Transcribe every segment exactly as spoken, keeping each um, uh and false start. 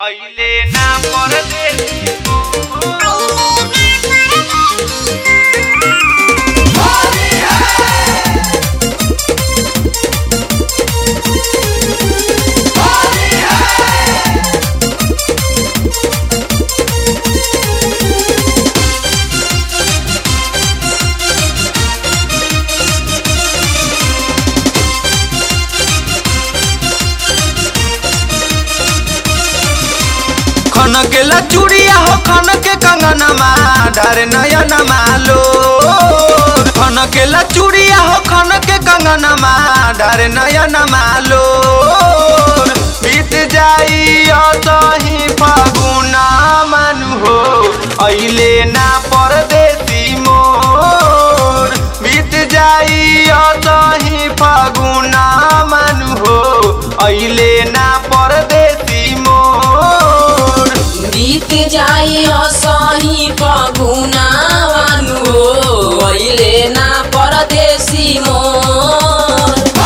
अइले ना परदेसी खन के ला चूड़िया हो खन के कंगनमा डारे नयन मालो खन के ला चूड़िया हो खन के कंगनमा डारे नयन मालो बीत जाई असही फागुना मानु हो अइले ना परदेसी मोर बीत जाई असही फागुना मानु हो अइले ना परदेसी मोर बीत जाई असही फगुना वानु हो अइले ना परदेसी मोर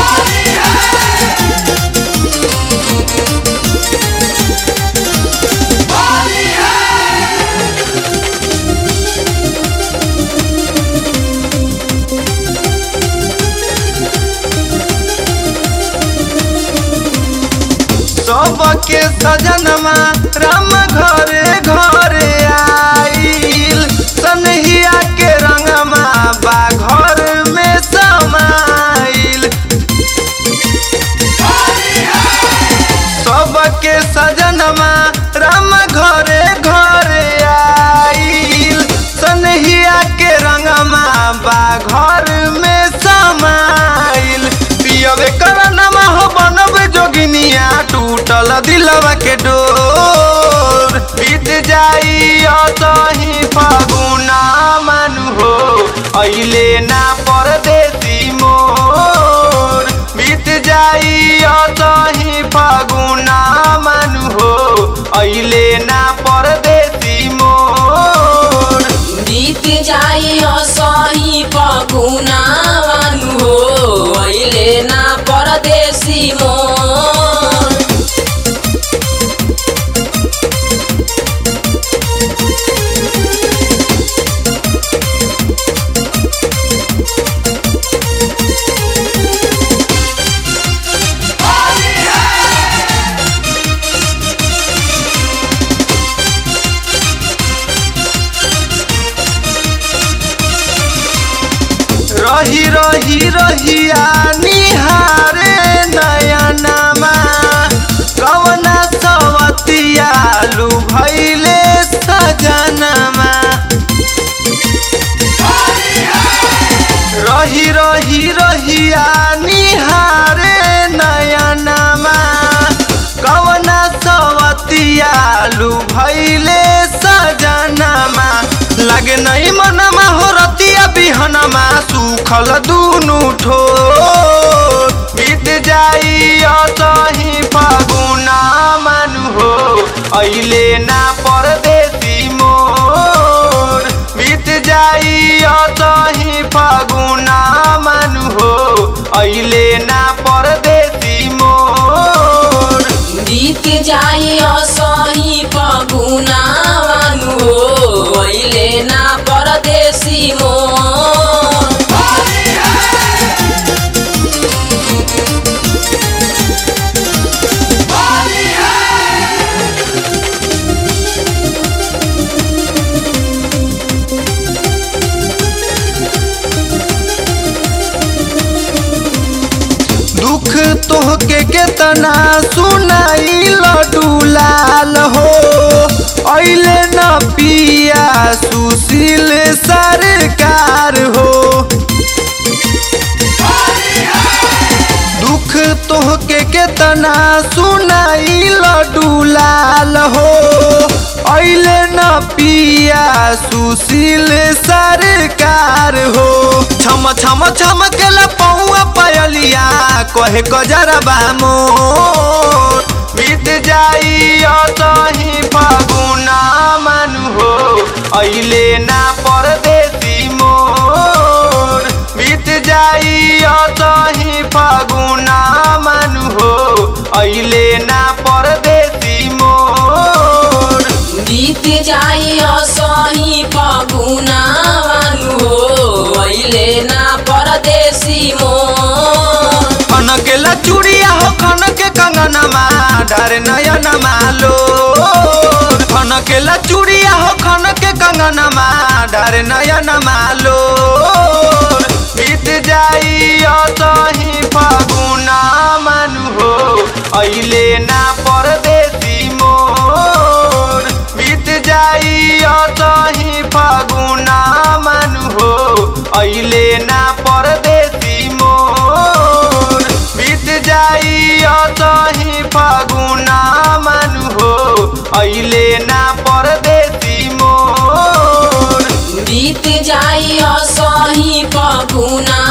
सबके सजनमा राम घरे घरे आइल सनहिया के रंगमा बा घर में समाइल सबके सजनमा राम घरे घरे आइल सनहिया के रंगमा बा घर में समाइल पियवे करनमा हो बनब जोगिनिया टूटल दिलवा के डोर बीत जाई असही फागुना मानु हो अइले ना परदेसी मोर बीत जाई असही फागुना मानु हो अइले ना परदेसी मोर बीत जाई असही फगुना वानु हो अइले ना परदेसी मोर रही रही रहिया निहारे नयनमा कवना सवतिया लू भैले सजनमा रही रही रहिया निहारे नयनमा कवना सवतिया लू भैले सजनमा लगे नहीं मनमा हो रतिया बिहनमा सुखल दुनु ठोर बीत जाई असही फागुना मानु हो अइले ना परदेसी मोर बीत जाई असही फागुना मानु हो अइले ना परदेसी मोर बीत जाई असही फगुना वानु हो अइले ना परदेसी मोर दुख तोहके केतना सुनाई लडुलाल हो अइले न पिया सुशील सरकार हो दुख तोहके केतना सुनाई लडुलाल हो अइले न पिया सुशील सरकार हो छम छम छम के ला पौआ पयलिया कहे गजरबा मोर बीत जाई असही फागुना मानु हो अइले ना परदेसी मोर बीत जाई असही फागुना मानु हो अइले ना परदेसी मोर जाई असही फगुनावानु हो अइले ना परदेसी मोर खनकेला चूड़िया हो खनके कंगनमा डर नयन मालो खनकेला चूड़िया हो खनके कंगनमा डर नयन मालो बीत जाई असही फगुना मानु हो अइले ना परदेसी मोर बीत जाई असही फगुना मानु हो अइले ना परदेसी मोर बीत जाई असही फगुना मानु हो अइले ना परदेसी मोर बीत जाई असही फगुना